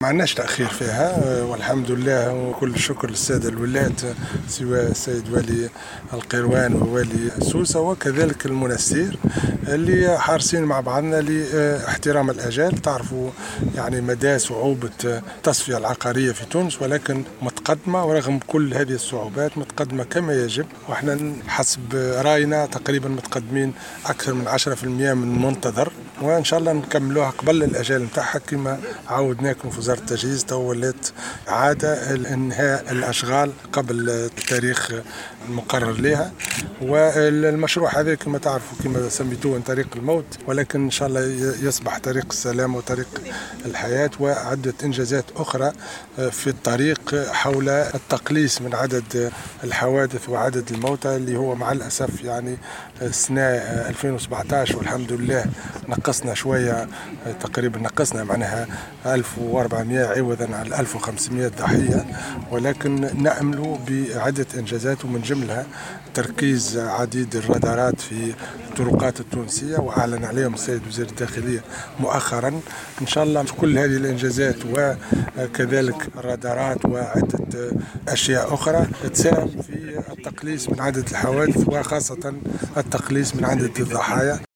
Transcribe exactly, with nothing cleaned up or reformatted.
ما عندناش تأخير فيها والحمد لله، وكل الشكر للسادة الولاة سواء السيد والي القيروان ووالي سوسة وكذلك المنسير اللي حارسين مع بعضنا لاحترام الأجال. تعرفوا يعني مدى صعوبة التصفية العقارية في تونس، ولكن متقدمة، ورغم كل هذه الصعوبات متقدمة كما يجب، واحنا حسب راينا تقريبا متقدمين أكثر من عشرة في المئة من المنتظر، وإن شاء الله نكملوها قبل الأجال نتاعها كما عودناكم في وزارة التجهيز. تولت عادة انهاء الاشغال قبل التاريخ المقرر لها، والمشروع هذا كما تعرفوا كما سميتوه طريق الموت، ولكن ان شاء الله يصبح طريق السلام وطريق الحياة، وعدة انجازات اخرى في الطريق حول التقليص من عدد الحوادث وعدد الموتى اللي هو مع الاسف يعني سنة ألفين وسبعة عشر والحمد لله نقصنا شوية، تقريبا نقصنا معناها ألف وأربعمئة عوضا عن ألف وخمسمئة ضحية، ولكن نأمل بعدة إنجازات ومن جملها تركيز عديد الرادارات في الطرقات التونسية، وأعلن عليهم السيد وزير الداخلية مؤخرا. إن شاء الله كل هذه الإنجازات وكذلك الرادارات وعدة أشياء أخرى تساهم في التقليص من عدد الحوادث وخاصة التقليص من عدد الضحايا.